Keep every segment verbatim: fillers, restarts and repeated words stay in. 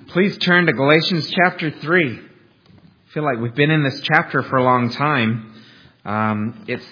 Please turn to Galatians chapter three. I feel like we've been in this chapter for a long time. Um, it's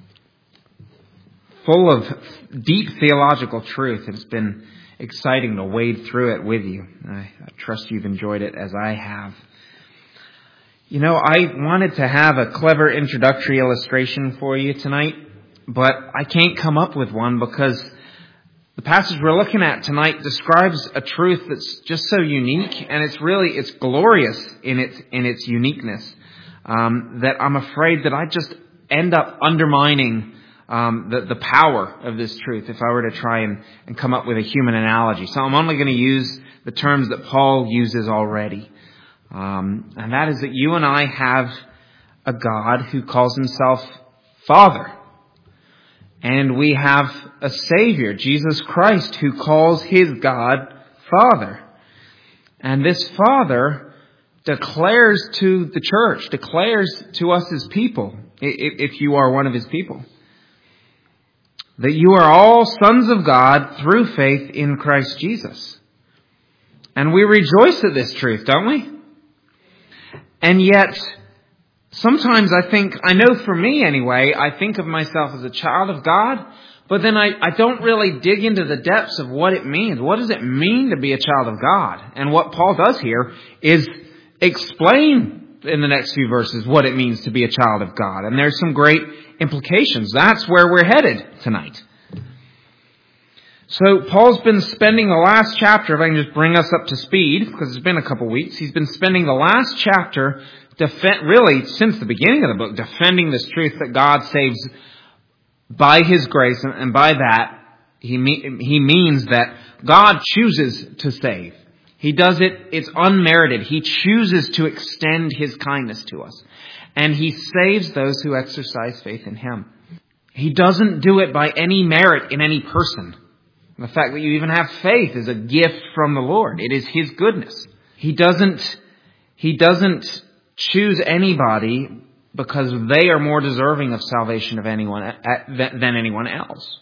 full of deep theological truth. It's been exciting to wade through it with you. I, I trust you've enjoyed it as I have. You know, I wanted to have a clever introductory illustration for you tonight, but I can't come up with one because the passage we're looking at tonight describes a truth that's just so unique, and it's really, it's glorious in its, in its uniqueness, um, that I'm afraid that I just end up undermining um, the, the power of this truth if I were to try and, and come up with a human analogy. So I'm only going to use the terms that Paul uses already. Um, and that is that you and I have a God who calls himself Father. And we have a Savior, Jesus Christ, who calls his God Father. And this Father declares to the church, declares to us as people, if you are one of his people, that you are all sons of God through faith in Christ Jesus. And we rejoice at this truth, don't we? And yet, sometimes I think, I know for me anyway, I think of myself as a child of God, but then I, I don't really dig into the depths of what it means. What does it mean to be a child of God? And what Paul does here is explain in the next few verses what it means to be a child of God. And there's some great implications. That's where we're headed tonight. So Paul's been spending the last chapter, if I can just bring us up to speed, because it's been a couple weeks, he's been spending the last chapter Defend, really, since the beginning of the book, defending this truth that God saves by his grace, and by that, he me, he means that God chooses to save. He does it, it's unmerited. He chooses to extend his kindness to us. And he saves those who exercise faith in him. He doesn't do it by any merit in any person. The fact that you even have faith is a gift from the Lord. It is his goodness. He doesn't, he doesn't choose anybody because they are more deserving of salvation of anyone than anyone else.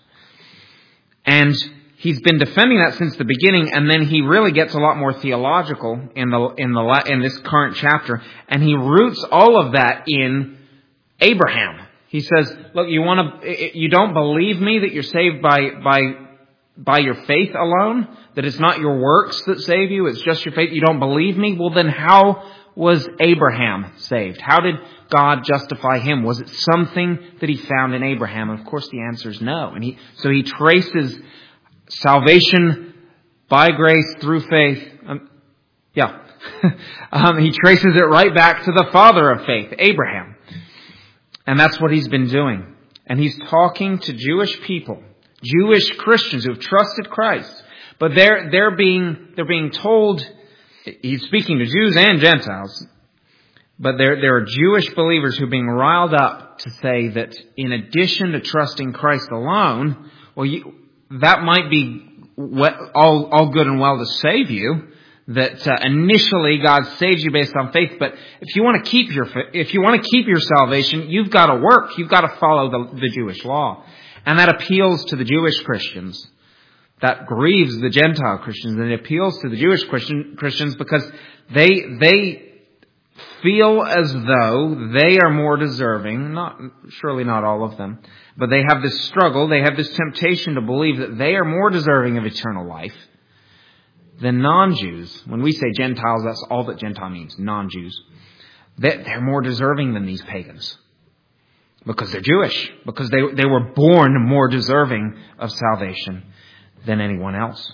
And he's been defending that since the beginning, and then he really gets a lot more theological in the in the in this current chapter, and he roots all of that in Abraham. He says, "Look, you want to you don't believe me that you're saved by by by your faith alone, that it's not your works that save you, it's just your faith. You don't believe me? Well, then how was Abraham saved? How did God justify him? Was it something that he found in Abraham?" And of course the answer is no. And he, so he traces salvation by grace through faith. Um, yeah. um, he traces it right back to the father of faith, Abraham. And that's what he's been doing. And he's talking to Jewish people, Jewish Christians who have trusted Christ. But they're, they're being, they're being told, he's speaking to Jews and Gentiles, but there, there are Jewish believers who are being riled up to say that in addition to trusting Christ alone, well, you, that might be all, all good and well to save you, that uh, initially God saves you based on faith, but if you want to keep your, if you want to keep your salvation, you've got to work, you've got to follow the, the Jewish law. And that appeals to the Jewish Christians. That grieves the Gentile Christians, and it appeals to the Jewish Christian, Christians because they they feel as though they are more deserving, not surely not all of them, but they have this struggle, they have this temptation to believe that they are more deserving of eternal life than non-Jews. When we say Gentiles, that's all that Gentile means, non-Jews. They're more deserving than these pagans because they're Jewish, because they they were born more deserving of salvation than anyone else.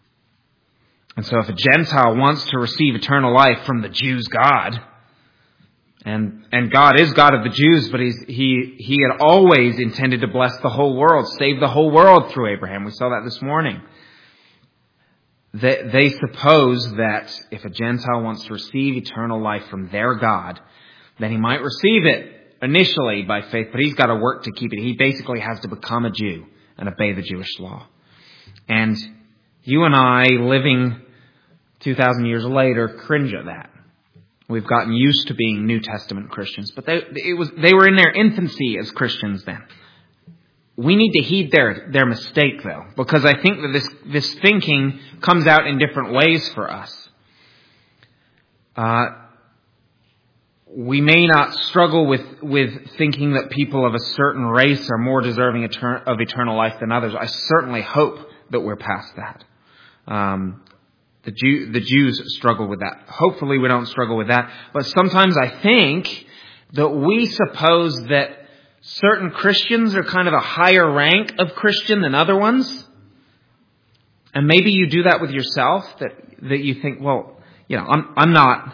And so if a Gentile wants to receive eternal life from the Jews' God, and and God is God of the Jews, but he's, he he had always intended to bless the whole world, save the whole world through Abraham. We saw that this morning. They, they suppose that if a Gentile wants to receive eternal life from their God, then he might receive it initially by faith, but he's got to work to keep it. He basically has to become a Jew and obey the Jewish law. And you and I, living two thousand years later, cringe at that. We've gotten used to being New Testament Christians, but they, it was, they were in their infancy as Christians then. We need to heed their, their mistake, though, because I think that this, this thinking comes out in different ways for us. Uh, we may not struggle with, with thinking that people of a certain race are more deserving etern- of eternal life than others. I certainly hope that we're past that. Um, the, Jew, the Jews struggle with that. Hopefully we don't struggle with that. But sometimes I think that we suppose that certain Christians are kind of a higher rank of Christian than other ones. And maybe you do that with yourself, that, that you think, well, you know, I'm, I'm not,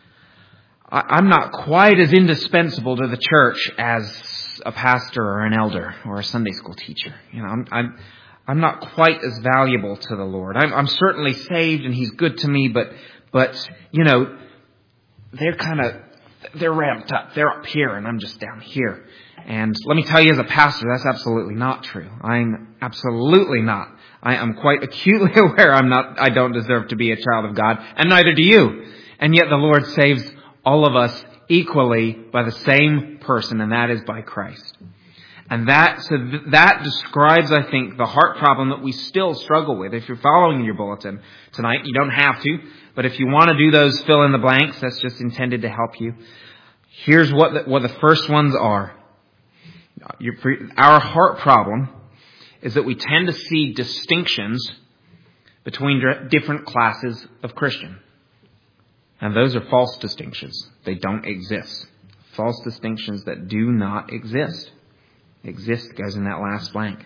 I'm not quite as indispensable to the church as a pastor or an elder or a Sunday school teacher. You know, I'm, I'm, I'm not quite as valuable to the Lord. I'm, I'm certainly saved and He's good to me, but, but, you know, they're kind of, they're ramped up. They're up here and I'm just down here. And let me tell you, as a pastor, that's absolutely not true. I'm absolutely not. I am quite acutely aware I'm not, I don't deserve to be a child of God, and neither do you. And yet the Lord saves all of us equally by the same person, and that is by Christ. And that, so th- that describes, I think, the heart problem that we still struggle with. If you're following your bulletin tonight, you don't have to, but if you want to do those fill in the blanks, that's just intended to help you. Here's what the, what the first ones are. Your, our heart problem is that we tend to see distinctions between different classes of Christian. And those are false distinctions. They don't exist. False distinctions that do not exist. Exist goes in that last blank.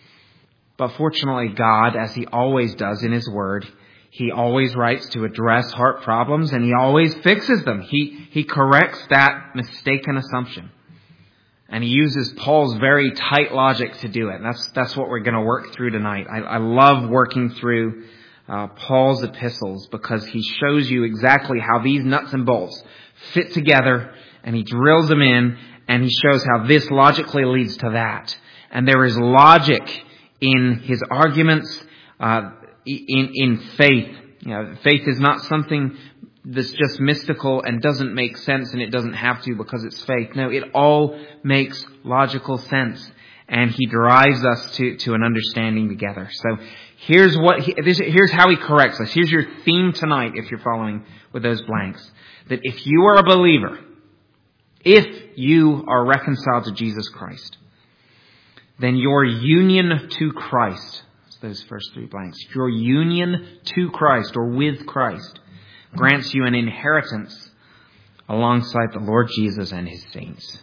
But fortunately, God, as He always does in His Word, He always writes to address heart problems, and He always fixes them. He, he corrects that mistaken assumption. And He uses Paul's very tight logic to do it. And that's, that's what we're going to work through tonight. I, I love working through uh, Paul's epistles because he shows you exactly how these nuts and bolts fit together, and he drills them in, and he shows how this logically leads to that. And there is logic in his arguments, uh, in, in faith. You know, faith is not something that's just mystical and doesn't make sense, and it doesn't have to because it's faith. No, it all makes logical sense, and he drives us to, to an understanding together. So here's what he, this, here's how he corrects us. Here's your theme tonight, if you're following with those blanks. That if you are a believer, if you are reconciled to Jesus Christ, then your union to Christ, that's those first three blanks, your union to Christ or with Christ grants you an inheritance alongside the Lord Jesus and His saints.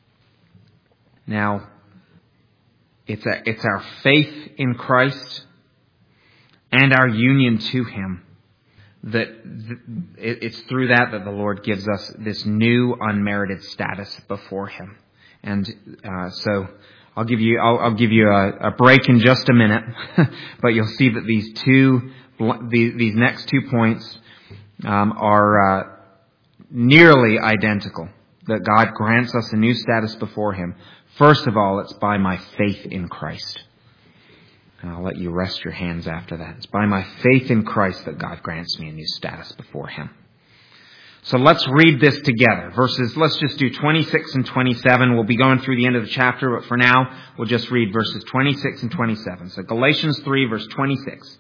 Now, it's a, it's our faith in Christ and our union to Him that th- it's through that that the Lord gives us this new unmerited status before Him. And uh, so I'll give you I'll, I'll give you a, a break in just a minute, but you'll see that these two these, these next two points Um, are uh, nearly identical, that God grants us a new status before Him. First of all, it's by my faith in Christ. And I'll let you rest your hands after that. It's by my faith in Christ that God grants me a new status before Him. So let's read this together. Verses, let's just do twenty-six and twenty-seven. We'll be going through the end of the chapter, but for now, we'll just read verses twenty-six and twenty-seven. So Galatians three, verse twenty-six.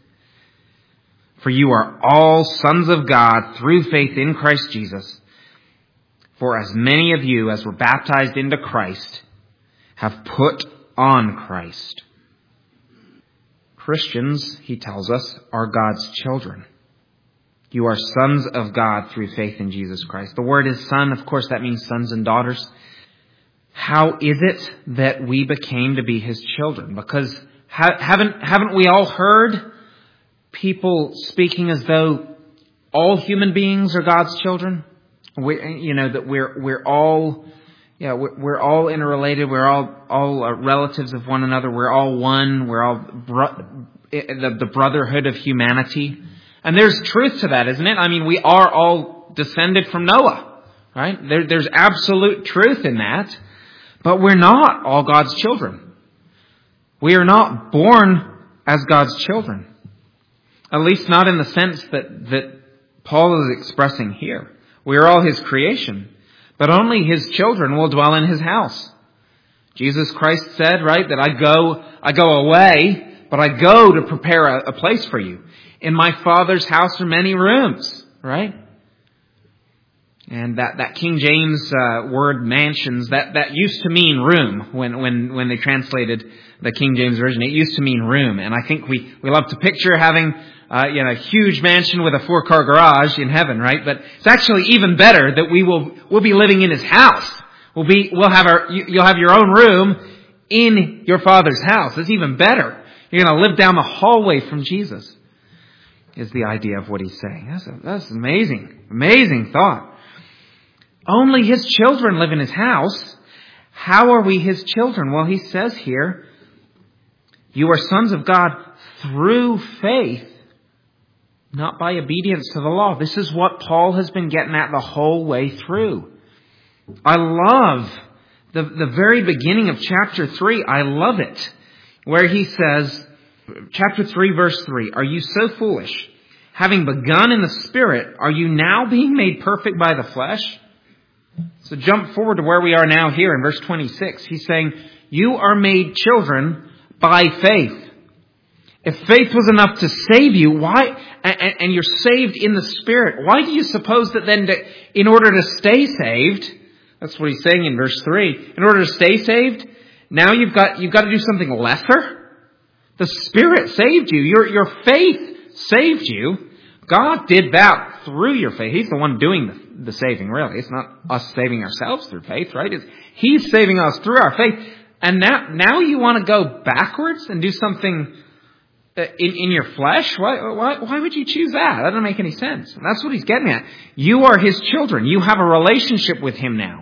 For you are all sons of God through faith in Christ Jesus. For as many of you as were baptized into Christ have put on Christ. Christians, he tells us, are God's children. You are sons of God through faith in Jesus Christ. The word is son. Of course, that means sons and daughters. How is it that we became to be His children? Because ha- haven't, haven't we all heard people speaking as though all human beings are God's children? We, you know, that we're, we're all, yeah, we're, we're all interrelated. We're all, all uh, relatives of one another. We're all one. We're all bro- the, the brotherhood of humanity. And there's truth to that, isn't it? I mean, we are all descended from Noah, right? There, there's absolute truth in that. But we're not all God's children. We are not born as God's children. At least not in the sense that, that Paul is expressing here. We are all His creation, but only His children will dwell in His house. Jesus Christ said, right, that I go, I go away, but I go to prepare a, a place for you. In my Father's house are many rooms, right? And that, that King James uh, word mansions, that, that used to mean room when, when, when they translated the King James Version. It used to mean room. And I think we, we love to picture having uh, you know, a huge mansion with a four-car garage in heaven, right? But it's actually even better that we will we'll be living in His house. We'll be we'll have our you'll have your own room in your Father's house. It's even better. You're going to live down the hallway from Jesus. Is the idea of what He's saying. That's a, that's amazing, amazing thought. Only His children live in His house. How are we His children? Well, He says here, you are sons of God through faith, not by obedience to the law. This is what Paul has been getting at the whole way through. I love the, the very beginning of chapter three. I love it. Where he says, chapter three, verse three, are you so foolish? Having begun in the Spirit, are you now being made perfect by the flesh? So jump forward to where we are now here in verse twenty-six. He's saying, you are made children by faith. If faith was enough to save you, why, and, and you're saved in the Spirit, why do you suppose that then to, in order to stay saved, that's what he's saying in verse three, in order to stay saved, now you've got, you've got to do something lesser? The Spirit saved you. Your, your faith saved you. God did that through your faith. He's the one doing the, the saving, really. It's not us saving ourselves through faith, right? It's, He's saving us through our faith. And now, now you want to go backwards and do something in, in your flesh? Why, why, why would you choose that? That doesn't make any sense. And that's what he's getting at. You are His children. You have a relationship with Him now.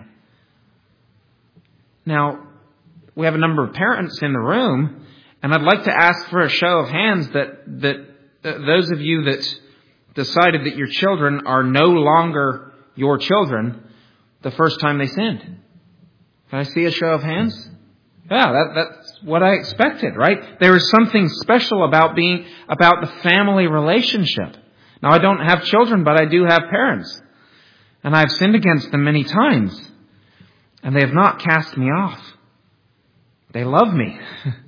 Now, we have a number of parents in the room, and I'd like to ask for a show of hands that, that uh, those of you that decided that your children are no longer your children the first time they sinned. Can I see a show of hands? Yeah, that, that's what I expected, right? There is something special about being, about the family relationship. Now, I don't have children, but I do have parents. And I've sinned against them many times. And they have not cast me off. They love me.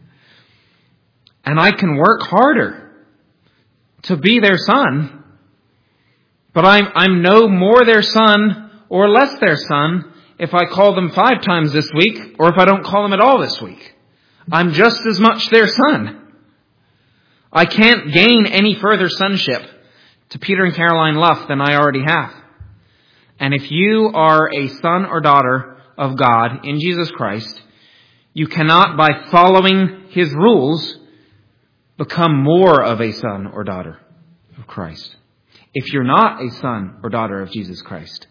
And I can work harder to be their son. But I'm, I'm no more their son or less their son if I call them five times this week or if I don't call them at all this week. I'm just as much their son. I can't gain any further sonship to Peter and Caroline Luff than I already have. And if you are a son or daughter of God in Jesus Christ, you cannot, by following His rules, become more of a son or daughter of Christ. If you're not a son or daughter of Jesus Christ,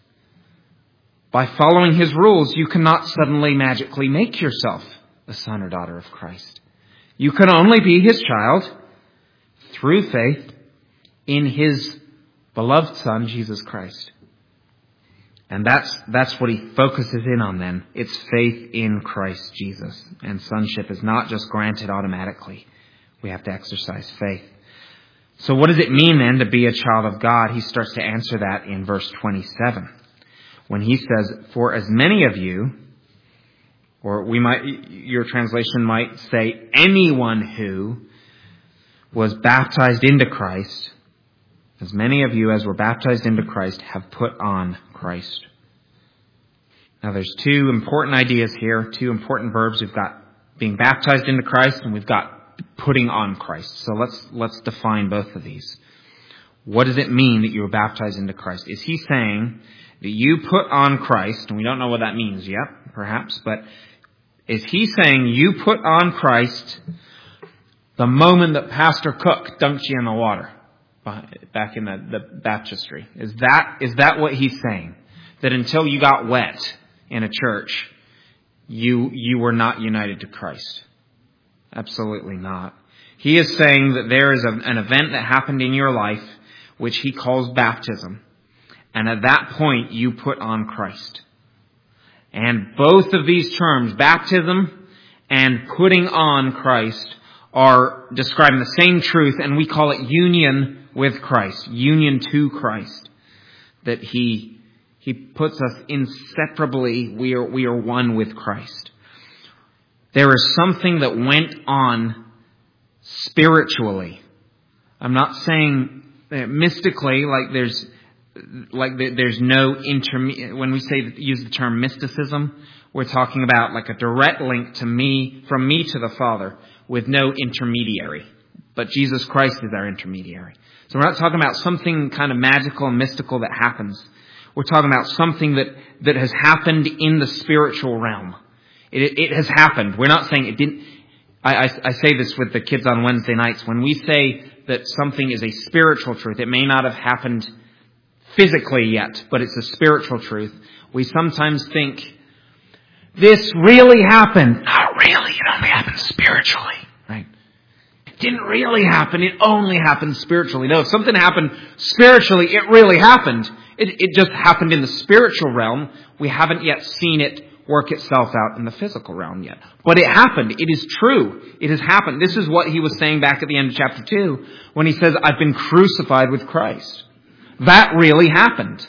by following His rules, you cannot suddenly magically make yourself a son or daughter of Christ. You can only be His child through faith in His beloved Son, Jesus Christ. And that's, that's what he focuses in on then. It's faith in Christ Jesus. And sonship is not just granted automatically. We have to exercise faith. So what does it mean then to be a child of God? He starts to answer that in verse twenty-seven. When he says, for as many of you, or we might, your translation might say, anyone who was baptized into Christ, as many of you as were baptized into Christ have put on Christ. Now there's two important ideas here, two important verbs. We've got being baptized into Christ and we've got putting on Christ. So let's let's define both of these. What does it mean that you were baptized into Christ? Is he saying that you put on Christ, and we don't know what that means yet, perhaps, but is he saying you put on Christ the moment that Pastor Cook dunked you in the water back in the, the baptistry? Is that is that what he's saying? That until you got wet in a church, you you were not united to Christ? Absolutely not. He is saying that there is a, an event that happened in your life which he calls baptism. And at that point, you put on Christ. And both of these terms, baptism and putting on Christ, are describing the same truth, and we call it union with Christ, union to Christ. That he he puts us inseparably, we are we are one with Christ. There is something that went on spiritually. I'm not saying mystically, like there's like there's no interme- when we say use the term mysticism, we're talking about like a direct link to me, from me to the Father, with no intermediary. But Jesus Christ is our intermediary. So we're not talking about something kind of magical and mystical that happens. We're talking about something that, that has happened in the spiritual realm. It, it has happened. We're not saying it didn't. I, I, I say this with the kids on Wednesday nights. When we say that something is a spiritual truth, it may not have happened physically yet, but it's a spiritual truth. We sometimes think, this really happened. Not really. It only happened spiritually. Right? It didn't really happen. It only happened spiritually. No, if something happened spiritually, it really happened. It, it just happened in the spiritual realm. We haven't yet seen it work itself out in the physical realm yet. But it happened. It is true. It has happened. This is what he was saying back at the end of chapter two when he says, I've been crucified with Christ. That really happened.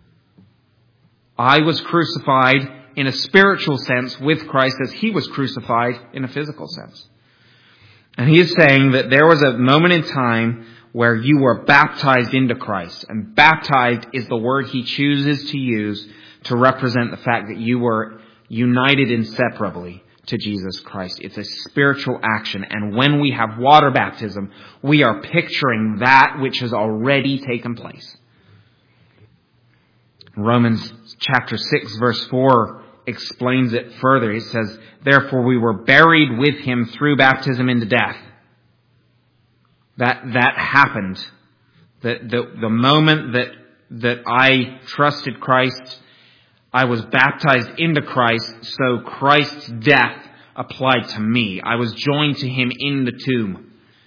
I was crucified in a spiritual sense with Christ as he was crucified in a physical sense. And he is saying that there was a moment in time where you were baptized into Christ. And baptized is the word he chooses to use to represent the fact that you were united inseparably to Jesus Christ. It's a spiritual action. And when we have water baptism, we are picturing that which has already taken place. Romans chapter six verse four explains it further. It says, therefore we were buried with him through baptism into death. That, that happened. The, the, the moment that, that I trusted Christ, I was baptized into Christ, so Christ's death applied to me. I was joined to him in the tomb.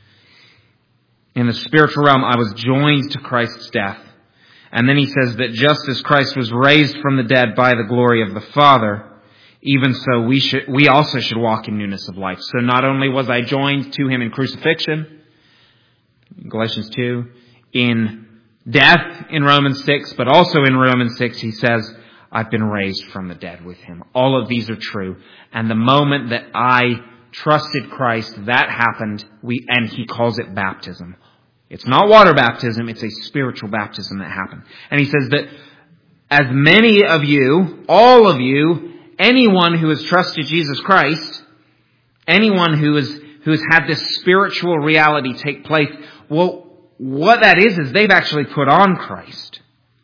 In the spiritual realm, I was joined to Christ's death. And then he says that just as Christ was raised from the dead by the glory of the Father, even so we should, we also should walk in newness of life. So not only was I joined to him in crucifixion, Galatians two, in death in Romans six, but also in Romans six he says, I've been raised from the dead with him. All of these are true. And the moment that I trusted Christ, that happened, we, and he calls it baptism. It's not water baptism, it's a spiritual baptism that happened. And he says that as many of you, all of you, anyone who has trusted Jesus Christ, anyone who is, who has had this spiritual reality take place, well, what that is, is they've actually put on Christ.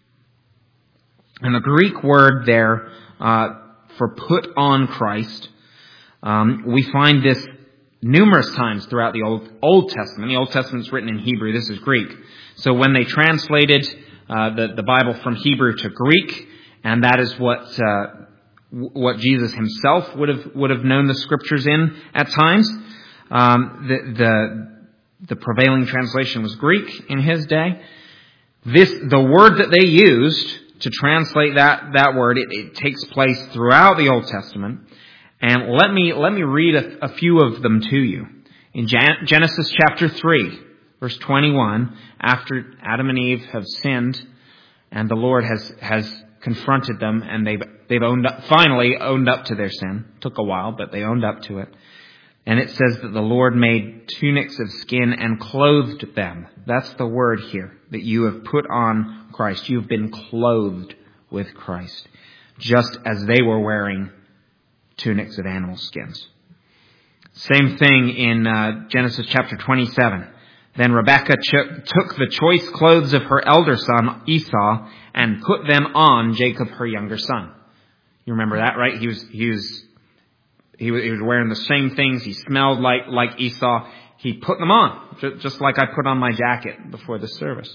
And the Greek word there uh, for put on Christ, um, we find this numerous times throughout the Old Old Testament. The Old Testament is written in Hebrew. This is Greek. So when they translated uh, the the Bible from Hebrew to Greek, and that is what uh, what Jesus himself would have would have known the Scriptures in at times. Um, the the the prevailing translation was Greek in his day. This the word that they used to translate that that word, it, it takes place throughout the Old Testament. And let me let me read a, a few of them to you. In Gen- Genesis chapter three, verse twenty-one, after Adam and Eve have sinned, and the Lord has has confronted them, and they've they've owned up, finally owned up to their sin. Took a while, but they owned up to it. And it says that the Lord made tunics of skin and clothed them. That's the word here, that you have put on Christ. You've been clothed with Christ, just as they were wearing tunics of animal skins. Same thing in uh, Genesis chapter twenty-seven. Then Rebekah ch- took the choice clothes of her elder son Esau and put them on Jacob, her younger son. You remember that, right? He was he was he was, he was wearing the same things. He smelled like like Esau. He put them on, just like I put on my jacket before the service.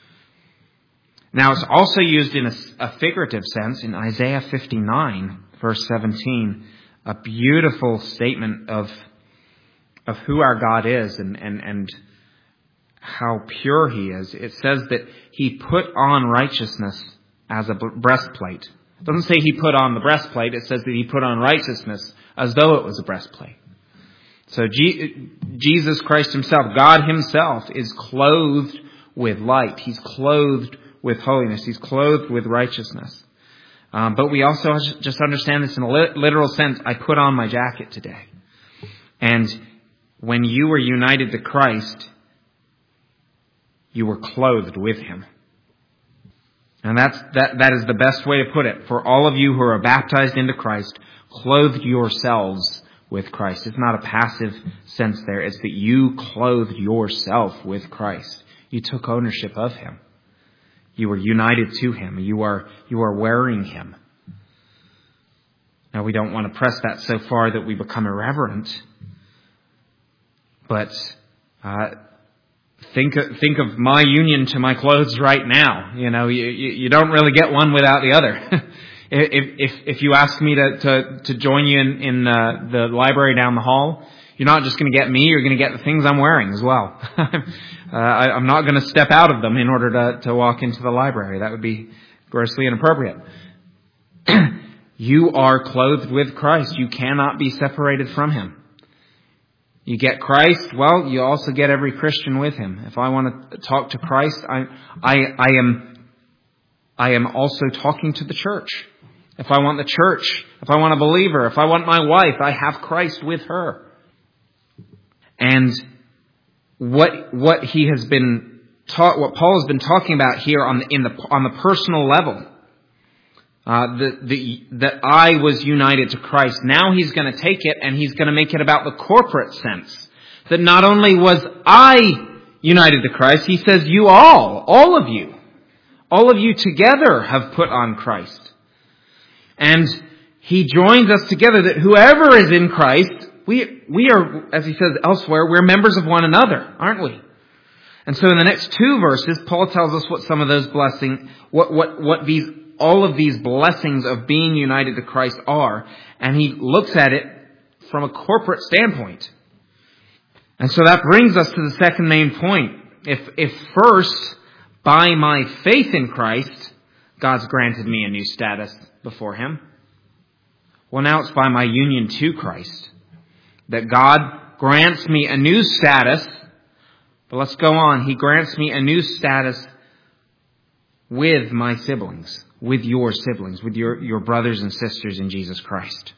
Now it's also used in a, a figurative sense in Isaiah fifty-nine. Verse seventeen, a beautiful statement of of who our God is and, and, and how pure he is. It says that he put on righteousness as a breastplate. It doesn't say he put on the breastplate. It says that he put on righteousness as though it was a breastplate. So G- Jesus Christ himself, God himself, is clothed with light. He's clothed with holiness. He's clothed with righteousness. Um, but we also just understand this in a literal sense. I put on my jacket today. And when you were united to Christ, you were clothed with him. And that's, that, that is the best way to put it. For all of you who are baptized into Christ, clothed yourselves with Christ. It's not a passive sense there. It's that you clothed yourself with Christ. You took ownership of Him. You were united to Him. You are, you are wearing Him. Now, we don't want to press that so far that we become irreverent. But uh, think of, think of my union to my clothes right now. You know, you, you don't really get one without the other. if, if if you ask me to to, to join you in, in uh, the library down the hall, you're not just going to get me. You're going to get the things I'm wearing as well. uh, I, I'm not going to step out of them in order to to walk into the library. That would be grossly inappropriate. You are clothed with Christ. You cannot be separated from Him. You get Christ, well, you also get every Christian with Him. If I want to talk to Christ, I, I, I am, I am also talking to the church. If I want the church, if I want a believer, if I want my wife, I have Christ with her. And what, what he has been taught, what Paul has been talking about here on the, in the, on the personal level, Uh, the, the, that I was united to Christ. Now he's going to take it and he's going to make it about the corporate sense. That not only was I united to Christ, he says you all, all of you, all of you together have put on Christ. And he joins us together that whoever is in Christ, we, we are, as he says elsewhere, we're members of one another, aren't we? And so in the next two verses, Paul tells us what some of those blessings, what, what, what these all of these blessings of being united to Christ are, and he looks at it from a corporate standpoint. And so that brings us to the second main point. If, if first, by my faith in Christ, God's granted me a new status before Him, well, now it's by my union to Christ that God grants me a new status. But let's go on. He grants me a new status with my siblings. With your siblings, with your, your brothers and sisters in Jesus Christ.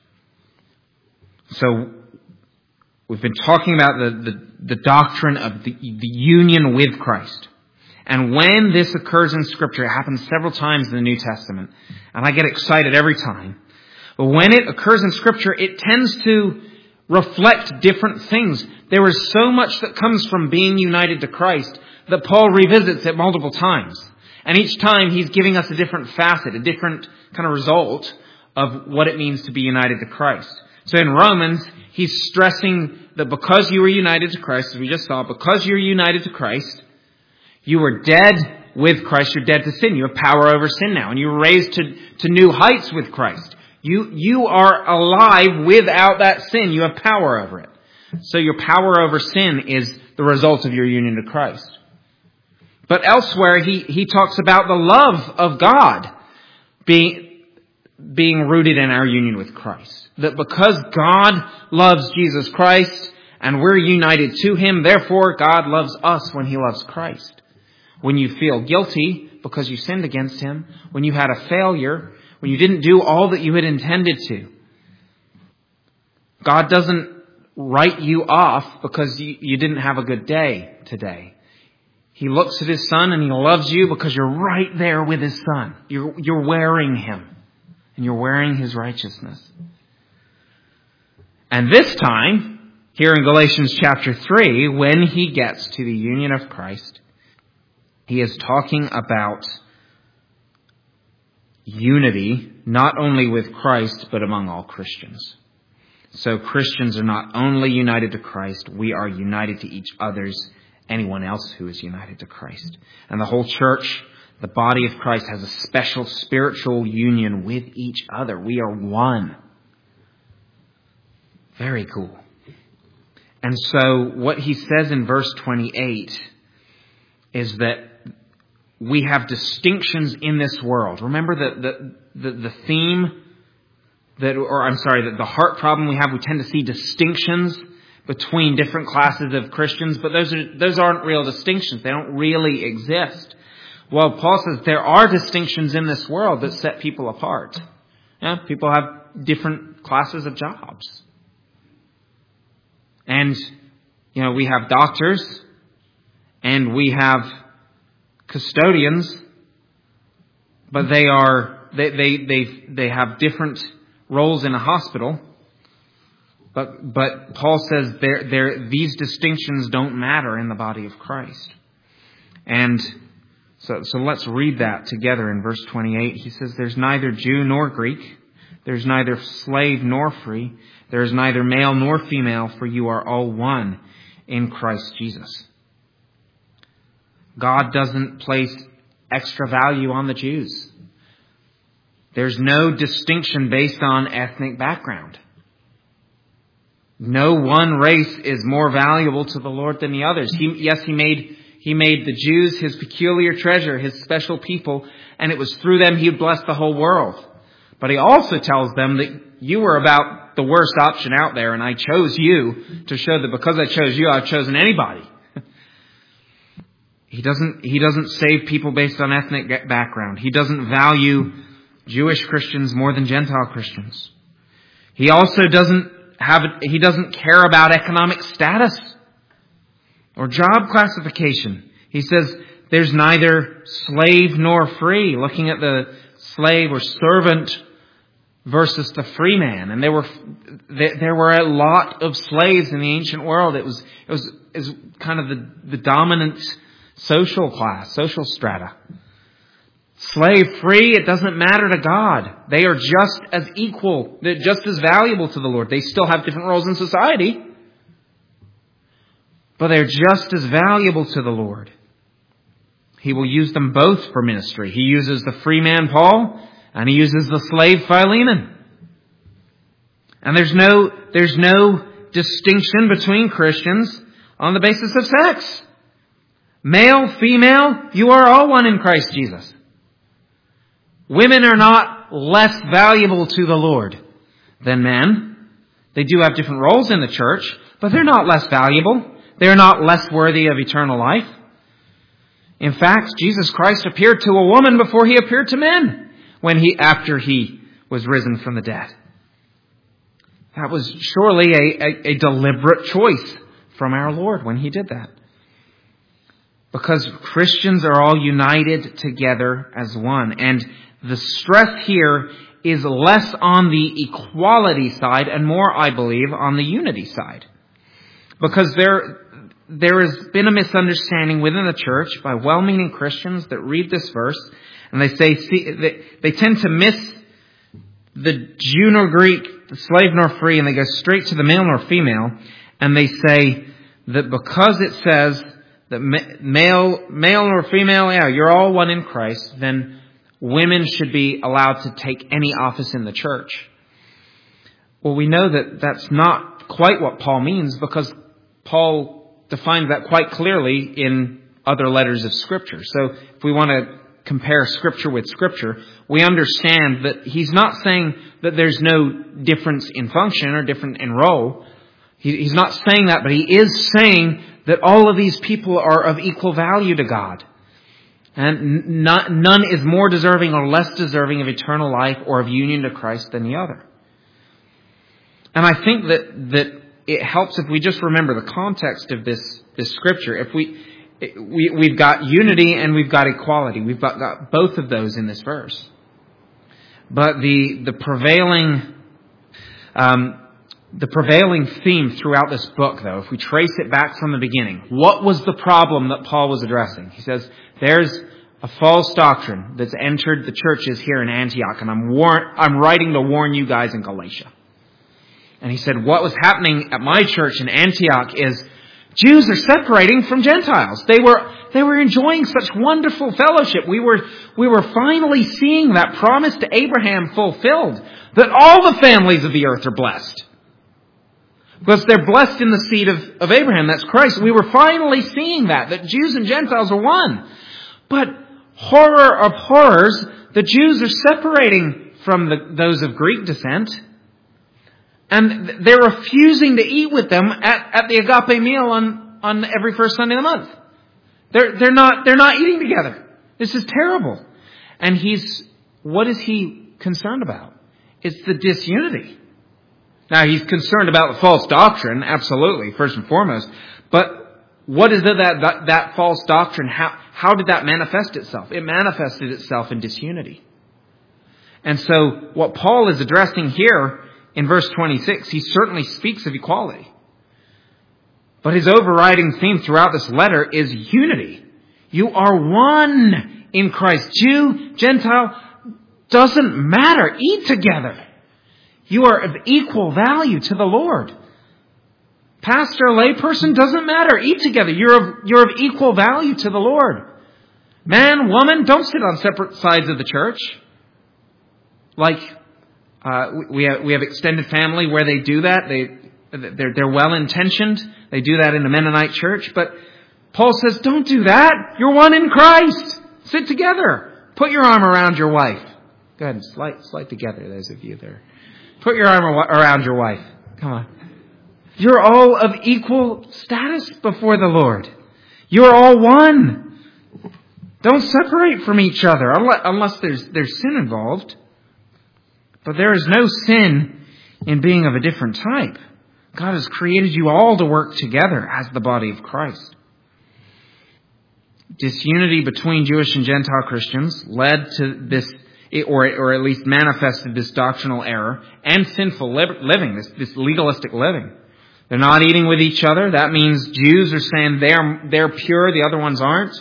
So, we've been talking about the, the, the doctrine of the, the union with Christ. And when this occurs in Scripture, it happens several times in the New Testament. And I get excited every time. But when it occurs in Scripture, it tends to reflect different things. There is so much that comes from being united to Christ that Paul revisits it multiple times. And each time he's giving us a different facet, a different kind of result of what it means to be united to Christ. So in Romans, he's stressing that because you were united to Christ, as we just saw, because you're united to Christ, you were dead with Christ, you're dead to sin. You have power over sin now, and you're raised to, to new heights with Christ. You, you are alive without that sin. You have power over it. So your power over sin is the result of your union to Christ. But elsewhere, he, he talks about the love of God being, being rooted in our union with Christ. That because God loves Jesus Christ and we're united to Him, therefore God loves us when He loves Christ. When you feel guilty because you sinned against Him, when you had a failure, when you didn't do all that you had intended to, God doesn't write you off because you, you didn't have a good day today. He looks at His Son and He loves you because you're right there with His Son. You're, you're wearing Him. And you're wearing His righteousness. And this time, here in Galatians chapter three, when he gets to the union of Christ, he is talking about unity, not only with Christ, but among all Christians. So Christians are not only united to Christ, we are united to each other's anyone else who is united to Christ. And the whole church, the body of Christ, has a special spiritual union with each other. We are one. Very cool. And so what he says in verse twenty-eight is that we have distinctions in this world. Remember the, the, the, the theme that, or I'm sorry, that the heart problem we have, we tend to see distinctions between different classes of Christians, but those are, those aren't real distinctions. They don't really exist. Well, Paul says there are distinctions in this world that set people apart. Yeah, people have different classes of jobs. And, you know, we have doctors and we have custodians but they are they they they they have different roles in a hospital. But but Paul says there there these distinctions don't matter in the body of Christ. And so so let's read that together in verse twenty-eight. He says, "There's neither Jew nor Greek, there's neither slave nor free, there is neither male nor female, for you are all one in Christ Jesus." God doesn't place extra value on the Jews. There's no distinction based on ethnic background. No one race is more valuable to the Lord than the others. He, yes, he made he made the Jews his peculiar treasure, his special people, and it was through them he would bless the whole world. But he also tells them that you were about the worst option out there, and I chose you to show that because I chose you, I've chosen anybody. He doesn't he doesn't save people based on ethnic background. He doesn't value Jewish Christians more than Gentile Christians. He also doesn't have he doesn't care about economic status or job classification. He says there's neither slave nor free, looking at the slave or servant versus the free man. And there were there were a lot of slaves in the ancient world. It was it was, it was kind of the, the dominant social class, social strata. Slave free, it doesn't matter to God. They are just as equal, they're just as valuable to the Lord. They still have different roles in society, but they're just as valuable to the Lord. He will use them both for ministry. He uses the free man Paul, and he uses the slave Philemon. And there's no, there's no distinction between Christians on the basis of sex. Male, female, you are all one in Christ Jesus. Women are not less valuable to the Lord than men. They do have different roles in the church, but they're not less valuable. They're not less worthy of eternal life. In fact, Jesus Christ appeared to a woman before he appeared to men when he, after he was risen from the dead. That was surely a, a, a deliberate choice from our Lord when he did that. Because Christians are all united together as one. And the stress here is less on the equality side and more, I believe, on the unity side. Because there, there has been a misunderstanding within the church by well-meaning Christians that read this verse and they say, see, they, they tend to miss the Jew nor Greek, the slave nor free, and they go straight to the male nor female, and they say that because it says that male, male or female, yeah, you're all one in Christ, then women should be allowed to take any office in the church. Well, we know that that's not quite what Paul means, because Paul defines that quite clearly in other letters of Scripture. So if we want to compare Scripture with Scripture, we understand that he's not saying that there's no difference in function or different in role. He, he's not saying that, but he is saying that all of these people are of equal value to God. And not, none is more deserving or less deserving of eternal life or of union to Christ than the other. And I think that, that it helps if we just remember the context of this, this Scripture. If we, we, we've got unity and we've got equality. We've got, got both of those in this verse. But the, the prevailing, um, The prevailing theme throughout this book, though, if we trace it back from the beginning, what was the problem that Paul was addressing? He says, there's a false doctrine that's entered the churches here in Antioch, and I'm war- I'm writing to warn you guys in Galatia. And he said, what was happening at my church in Antioch is Jews are separating from Gentiles. They were they were enjoying such wonderful fellowship. We were we were finally seeing that promise to Abraham fulfilled, that all the families of the earth are blessed. Because they're blessed in the seed of, of Abraham. That's Christ. We were finally seeing that, that Jews and Gentiles are one. But horror of horrors, the Jews are separating from the, those of Greek descent. And they're refusing to eat with them at, at the agape meal on, on every first Sunday of the month. They're, they're not, they're not eating together. This is terrible. And he's, what is he concerned about? It's the disunity. Now, he's concerned about the false doctrine, absolutely, first and foremost. But what is it that, that, that false doctrine, how, how did that manifest itself? It manifested itself in disunity. And so what Paul is addressing here in verse twenty-six, he certainly speaks of equality. But his overriding theme throughout this letter is unity. You are one in Christ. Jew, Gentile, doesn't matter. Eat together. You are of equal value to the Lord. Pastor, layperson, doesn't matter. Eat together. You're of, you're of equal value to the Lord. Man, woman, don't sit on separate sides of the church. Like, uh, we have, we have extended family where they do that. They, they're, they're well-intentioned. They do that in the Mennonite church. But Paul says, don't do that. You're one in Christ. Sit together. Put your arm around your wife. Go ahead and slide, slide together, those of you there. Put your arm around your wife. Come on. You're all of equal status before the Lord. You're all one. Don't separate from each other unless there's, there's sin involved. But there is no sin in being of a different type. God has created you all to work together as the body of Christ. Disunity between Jewish and Gentile Christians led to this, or, or at least manifested this doctrinal error and sinful living, this, this legalistic living. They're not eating with each other. That means Jews are saying they're, they're pure, the other ones aren't.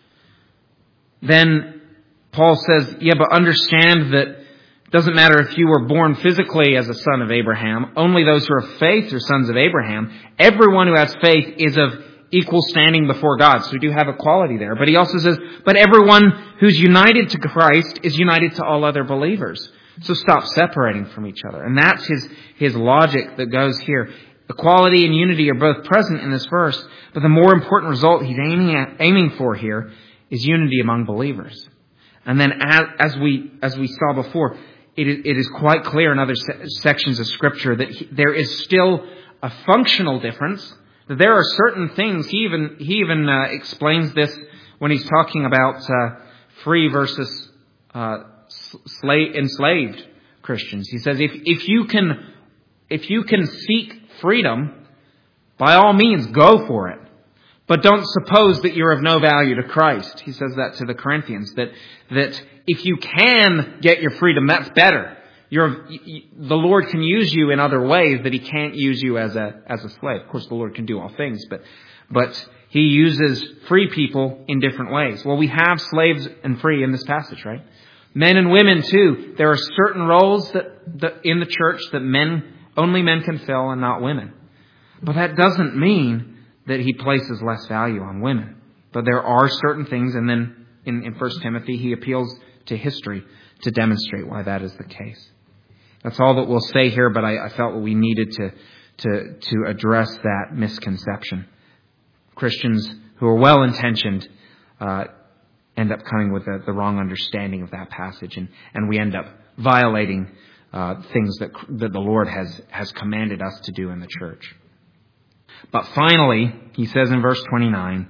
Then Paul says, yeah, but understand that it doesn't matter if you were born physically as a son of Abraham. Only those who are of faith are sons of Abraham. Everyone who has faith is of equal standing before God. So we do have equality there. But he also says, but everyone who's united to Christ is united to all other believers. So stop separating from each other. And that's his, his logic that goes here. Equality and unity are both present in this verse, but the more important result he's aiming at, aiming for here is unity among believers. And then as, as we as we saw before, it is, it is quite clear in other se- sections of Scripture that he, there is still a functional difference. That there are certain things. He even he even uh, explains this when he's talking about uh, free versus uh, slave, enslaved Christians. He says if if you can if you can seek freedom, by all means, go for it. But don't suppose that you're of no value to Christ. He says that to the Corinthians, that that if you can get your freedom, that's better. You're, the Lord can use you in other ways that He can't use you as a as a slave. Of course, the Lord can do all things, but but He uses free people in different ways. Well, we have slaves and free in this passage, right? Men and women too. There are certain roles that, that in the church that men only men can fill and not women. But that doesn't mean that he places less value on women. But there are certain things, and then in, in First Timothy, he appeals to history to demonstrate why that is the case. That's all that we'll say here, but I, I felt we needed to, to, to address that misconception. Christians who are well-intentioned uh, end up coming with the, the wrong understanding of that passage, and, and we end up violating Uh, things that that the Lord has has commanded us to do in the church. But finally, he says in verse twenty-nine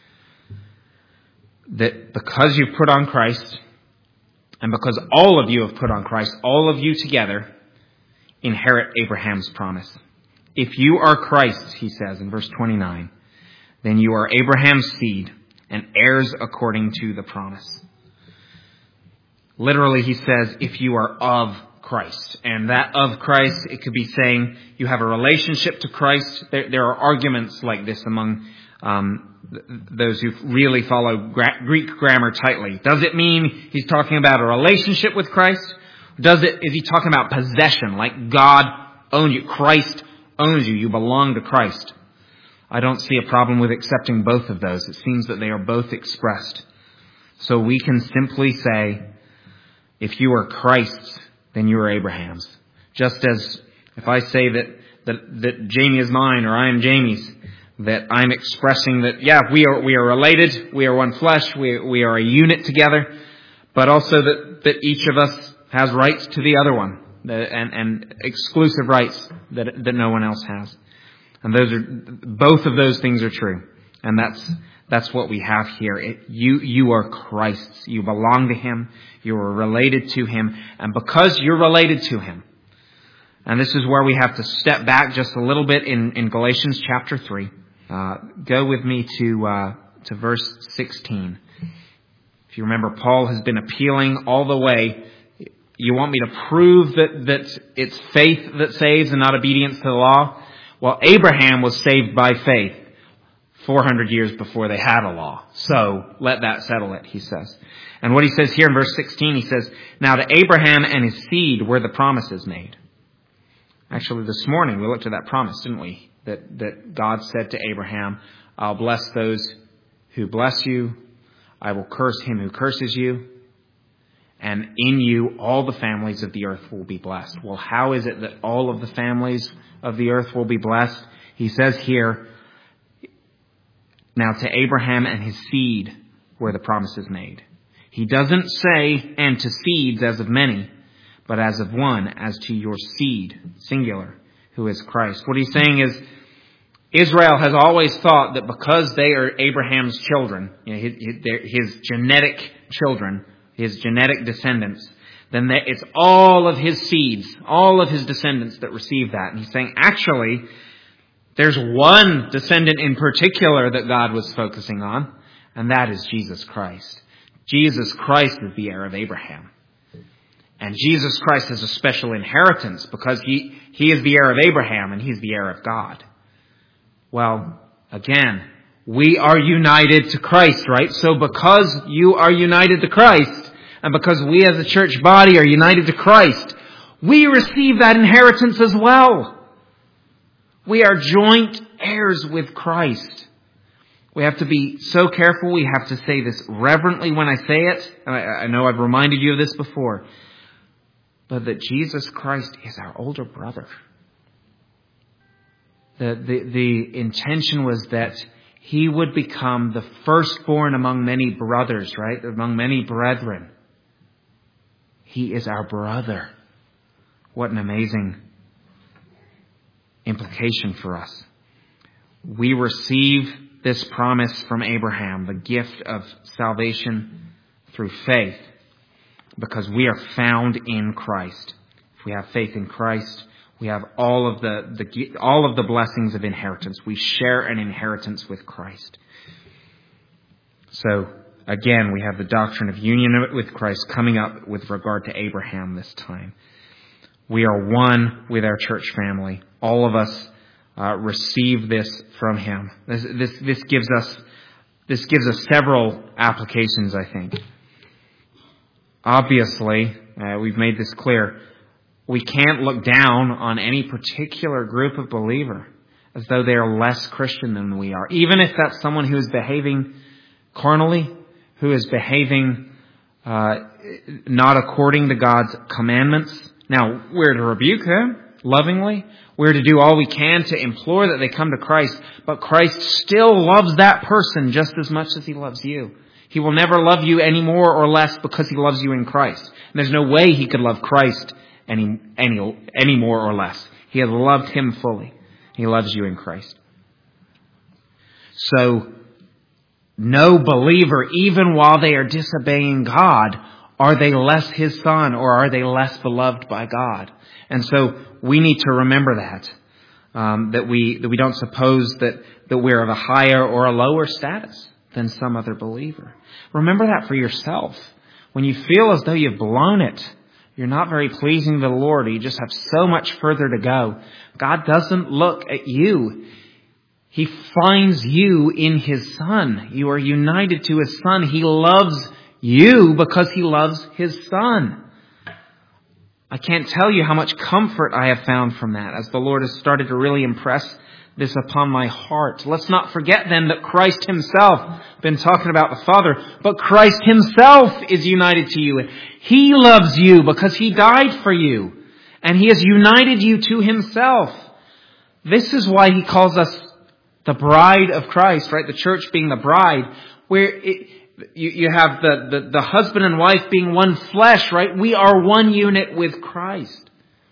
that because you've put on Christ, and because all of you have put on Christ, all of you together inherit Abraham's promise. If you are Christ, he says in verse twenty-nine, then you are Abraham's seed and heirs according to the promise. Literally, he says, if you are of Christ. And that of Christ, it could be saying you have a relationship to Christ. There, there are arguments like this among um, th- those who really follow gra- Greek grammar tightly. Does it mean he's talking about a relationship with Christ? Does it? Is he talking about possession, like God owns you? Christ owns you. You belong to Christ. I don't see a problem with accepting both of those. It seems that they are both expressed. So we can simply say, if you are Christ's, then you are Abraham's. Just as if I say that, that, that Jamie is mine or I am Jamie's, that I'm expressing that, yeah, we are, we are related, we are one flesh, we, we are a unit together, but also that, that each of us has rights to the other one, and, and exclusive rights that, that no one else has. And those are, both of those things are true. And that's, that's what we have here. It, you, you are Christ's. You belong to Him. You are related to Him. And because you're related to Him, and this is where we have to step back just a little bit in, in Galatians chapter three. Uh, go with me to uh, to verse sixteen. If you remember, Paul has been appealing all the way. You want me to prove that, that it's faith that saves and not obedience to the law? Well, Abraham was saved by faith four hundred years before they had a law. So let that settle it, he says. And what he says here in verse sixteen, he says, now to Abraham and his seed were the promises made. Actually, this morning we looked at that promise, didn't we? That, that God said to Abraham, I'll bless those who bless you. I will curse him who curses you. And in you, all the families of the earth will be blessed. Well, how is it that all of the families of the earth will be blessed? He says here, now to Abraham and his seed were the promises made. He doesn't say, and to seeds as of many, but as of one, as to your seed, singular, who is Christ. What he's saying is, Israel has always thought that because they are Abraham's children, you know, his, his genetic children, his genetic descendants, then it's all of his seeds, all of his descendants that receive that. And he's saying, actually, there's one descendant in particular that God was focusing on, and that is Jesus Christ. Jesus Christ is the heir of Abraham. And Jesus Christ has a special inheritance because he, he is the heir of Abraham and he's the heir of God. Well, again, we are united to Christ, right? So because you are united to Christ, and because we as a church body are united to Christ, we receive that inheritance as well. We are joint heirs with Christ. We have to be so careful. We have to say this reverently when I say it. I, I know I've reminded you of this before. But that Jesus Christ is our older brother. The, the, the intention was that he would become the firstborn among many brothers, right? Among many brethren. He is our brother. What an amazing implication for us. We receive this promise from Abraham, the gift of salvation through faith, because we are found in Christ. If we have faith in Christ, we have all of the, the all of the blessings of inheritance. We share an inheritance with Christ. So, again, we have the doctrine of union with Christ coming up with regard to Abraham this time. We are one with our church family. All of us uh, receive this from him. This, this, this gives us this gives us several applications, I think. Obviously, uh, we've made this clear. We can't look down on any particular group of believer as though they are less Christian than we are. Even if that's someone who is behaving carnally, who is behaving uh, not according to God's commandments. Now, we're to rebuke them lovingly. We're to do all we can to implore that they come to Christ. But Christ still loves that person just as much as he loves you. He will never love you any more or less because he loves you in Christ. And there's no way he could love Christ any, any, any more or less. He has loved him fully. He loves you in Christ. So, no believer, even while they are disobeying God, are they less his son or are they less beloved by God? And so we need to remember that. Um, that we that we don't suppose that, that we're of a higher or a lower status than some other believer. Remember that for yourself. When you feel as though you've blown it, you're not very pleasing to the Lord, you just have so much further to go, God doesn't look at you. He finds you in his Son. You are united to his Son. He loves you because he loves his Son. I can't tell you how much comfort I have found from that as the Lord has started to really impress this upon my heart. Let's not forget then that Christ himself, been talking about the Father, but Christ himself is united to you. He loves you because he died for you. And he has united you to himself. This is why he calls us the bride of Christ, right? The church being the bride, where it, you, you have the, the, the husband and wife being one flesh, right? We are one unit with Christ.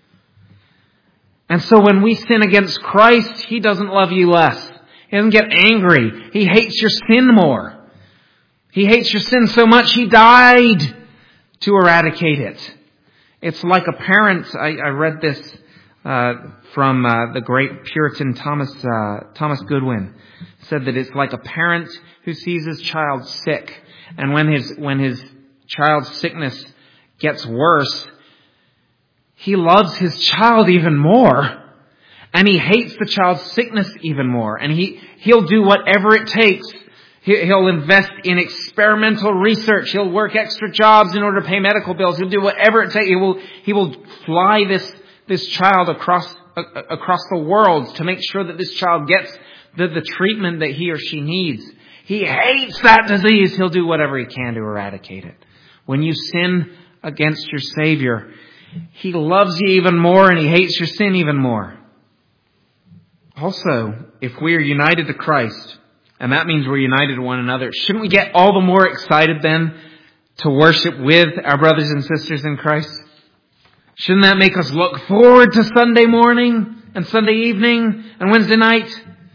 And so when we sin against Christ, he doesn't love you less. He doesn't get angry. He hates your sin more. He hates your sin so much he died to eradicate it. It's like a parent. I, I read this uh, from uh, the great Puritan Thomas uh, Thomas Goodwin, said that it's like a parent who sees his child sick, and when his when his child's sickness gets worse, he loves his child even more. And he hates the child's sickness even more. And he, he'll do whatever it takes. He, he'll invest in experimental research. He'll work extra jobs in order to pay medical bills. He'll do whatever it takes. He will, he will fly this, this child across, uh, across the world to make sure that this child gets the, the treatment that he or she needs. He hates that disease. He'll do whatever he can to eradicate it. When you sin against your Savior, He loves you even more and He hates your sin even more. Also, if we are united to Christ, and that means we're united to one another, shouldn't we get all the more excited then to worship with our brothers and sisters in Christ? Shouldn't that make us look forward to Sunday morning and Sunday evening and Wednesday night?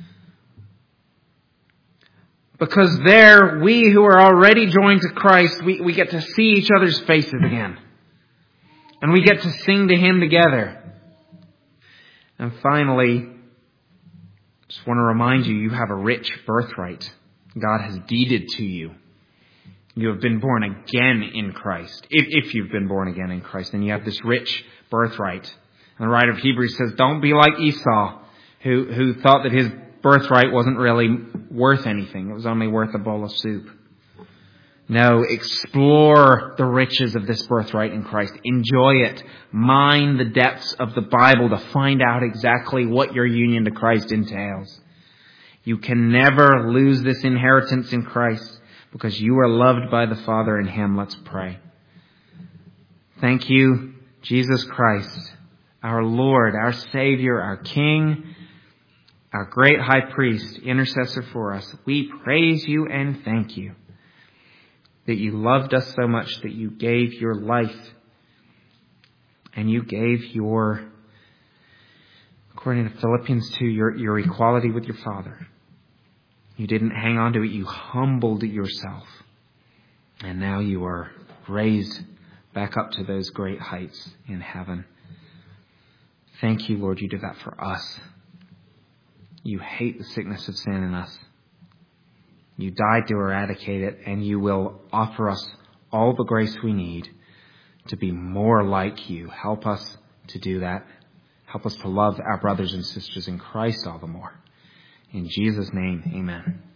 Because there, we who are already joined to Christ, we, we get to see each other's faces again. And we get to sing to Him together. And finally, just want to remind you, you have a rich birthright. God has deeded to you. You have been born again in Christ. If, if you've been born again in Christ, then you have this rich birthright. And the writer of Hebrews says, don't be like Esau, who, who thought that his birthright wasn't really worth anything. It was only worth a bowl of soup. No, explore the riches of this birthright in Christ. Enjoy it. Mine the depths of the Bible to find out exactly what your union to Christ entails. You can never lose this inheritance in Christ because you are loved by the Father in Him. Let's pray. Thank you, Jesus Christ, our Lord, our Savior, our King, our great high priest, intercessor for us. We praise you and thank you that you loved us so much that you gave your life and you gave your, according to Philippians two, your, your equality with your Father. You didn't hang on to it. You humbled yourself. And now you are raised back up to those great heights in heaven. Thank you, Lord, you did that for us. You hate the sickness of sin in us. You died to eradicate it, and you will offer us all the grace we need to be more like you. Help us to do that. Help us to love our brothers and sisters in Christ all the more. In Jesus' name, amen.